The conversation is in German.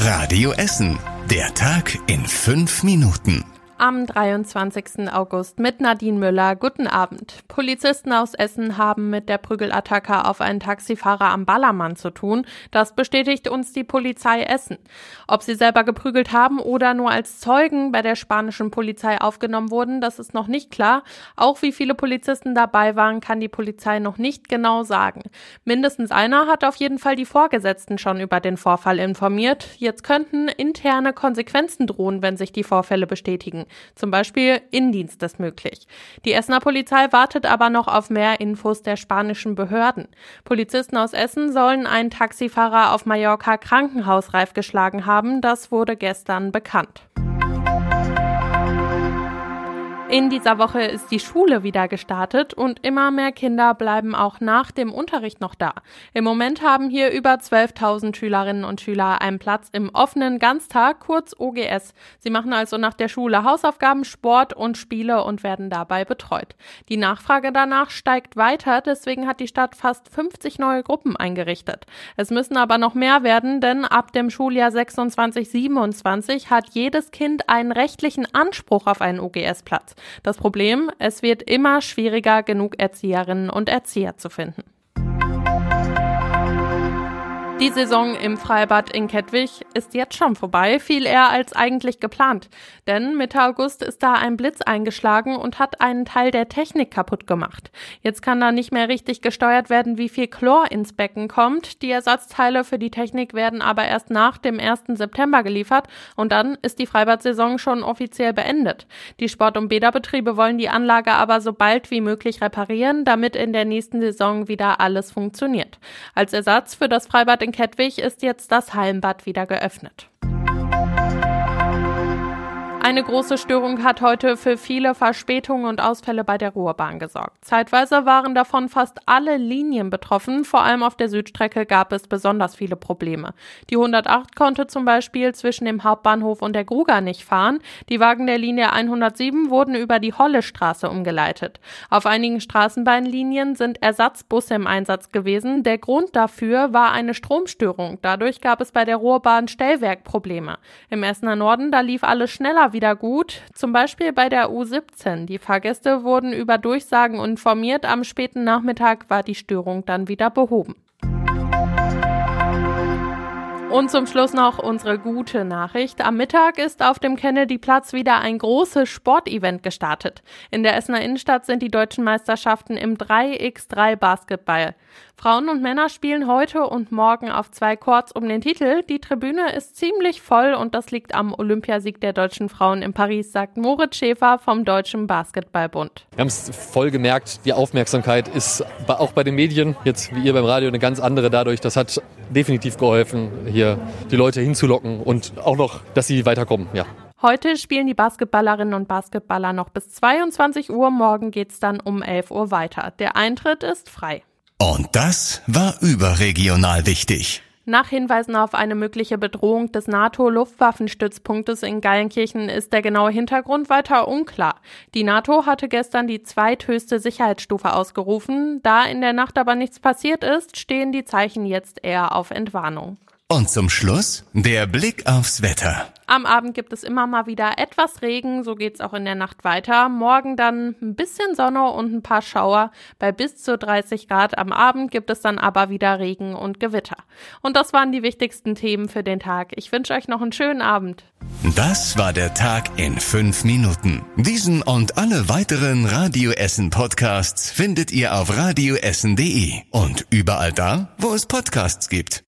Radio Essen. Der Tag in 5 Minuten. Am 23. August mit Nadine Müller. Guten Abend. Polizisten aus Essen haben mit der Prügelattacke auf einen Taxifahrer am Ballermann zu tun. Das bestätigt uns die Polizei Essen. Ob sie selber geprügelt haben oder nur als Zeugen bei der spanischen Polizei aufgenommen wurden, das ist noch nicht klar. Auch wie viele Polizisten dabei waren, kann die Polizei noch nicht genau sagen. Mindestens einer hat auf jeden Fall die Vorgesetzten schon über den Vorfall informiert. Jetzt könnten interne Konsequenzen drohen, wenn sich die Vorfälle bestätigen. Zum Beispiel Indienst ist möglich. Die Essener Polizei wartet aber noch auf mehr Infos der spanischen Behörden. Polizisten aus Essen sollen einen Taxifahrer auf Mallorca krankenhausreif geschlagen haben. Das wurde gestern bekannt. In dieser Woche ist die Schule wieder gestartet und immer mehr Kinder bleiben auch nach dem Unterricht noch da. Im Moment haben hier über 12.000 Schülerinnen und Schüler einen Platz im offenen Ganztag, kurz OGS. Sie machen also nach der Schule Hausaufgaben, Sport und Spiele und werden dabei betreut. Die Nachfrage danach steigt weiter, deswegen hat die Stadt fast 50 neue Gruppen eingerichtet. Es müssen aber noch mehr werden, denn ab dem Schuljahr 26/27 hat jedes Kind einen rechtlichen Anspruch auf einen OGS-Platz. Das Problem, es wird immer schwieriger, genug Erzieherinnen und Erzieher zu finden. Die Saison im Freibad in Kettwig ist jetzt schon vorbei, viel eher als eigentlich geplant. Denn Mitte August ist da ein Blitz eingeschlagen und hat einen Teil der Technik kaputt gemacht. Jetzt kann da nicht mehr richtig gesteuert werden, wie viel Chlor ins Becken kommt. Die Ersatzteile für die Technik werden aber erst nach dem 1. September geliefert und dann ist die Freibad-Saison schon offiziell beendet. Die Sport- und Bäderbetriebe wollen die Anlage aber so bald wie möglich reparieren, damit in der nächsten Saison wieder alles funktioniert. Als Ersatz für das Freibad in Kettwig ist jetzt das Hallenbad wieder geöffnet. Eine große Störung hat heute für viele Verspätungen und Ausfälle bei der Ruhrbahn gesorgt. Zeitweise waren davon fast alle Linien betroffen, vor allem auf der Südstrecke gab es besonders viele Probleme. Die 108 konnte zum Beispiel zwischen dem Hauptbahnhof und der Gruger nicht fahren. Die Wagen der Linie 107 wurden über die Hollestraße umgeleitet. Auf einigen Straßenbahnlinien sind Ersatzbusse im Einsatz gewesen. Der Grund dafür war eine Stromstörung. Dadurch gab es bei der Ruhrbahn Stellwerkprobleme. Im Essener Norden, da lief alles schneller wieder gut, zum Beispiel bei der U17. Die Fahrgäste wurden über Durchsagen informiert, am späten Nachmittag war die Störung dann wieder behoben. Und zum Schluss noch unsere gute Nachricht. Am Mittag ist auf dem Kennedy-Platz wieder ein großes Sportevent gestartet. In der Essener Innenstadt sind die deutschen Meisterschaften im 3x3 Basketball. Frauen und Männer spielen heute und morgen auf 2 Courts um den Titel. Die Tribüne ist ziemlich voll und das liegt am Olympiasieg der deutschen Frauen in Paris, sagt Moritz Schäfer vom Deutschen Basketballbund. Wir haben es voll gemerkt, die Aufmerksamkeit ist auch bei den Medien, jetzt wie ihr beim Radio, eine ganz andere dadurch. Das hat definitiv geholfen, hier die Leute hinzulocken und auch noch, dass sie weiterkommen, ja. Heute spielen die Basketballerinnen und Basketballer noch bis 22 Uhr. Morgen geht's dann um 11 Uhr weiter. Der Eintritt ist frei. Und das war überregional wichtig. Nach Hinweisen auf eine mögliche Bedrohung des NATO-Luftwaffenstützpunktes in Geilenkirchen ist der genaue Hintergrund weiter unklar. Die NATO hatte gestern die zweithöchste Sicherheitsstufe ausgerufen. Da in der Nacht aber nichts passiert ist, stehen die Zeichen jetzt eher auf Entwarnung. Und zum Schluss der Blick aufs Wetter. Am Abend gibt es immer mal wieder etwas Regen, so geht's auch in der Nacht weiter. Morgen dann ein bisschen Sonne und ein paar Schauer. Bei bis zu 30 Grad am Abend gibt es dann aber wieder Regen und Gewitter. Und das waren die wichtigsten Themen für den Tag. Ich wünsche euch noch einen schönen Abend. Das war der Tag in 5 Minuten. Diesen und alle weiteren Radio Essen Podcasts findet ihr auf radioessen.de und überall da, wo es Podcasts gibt.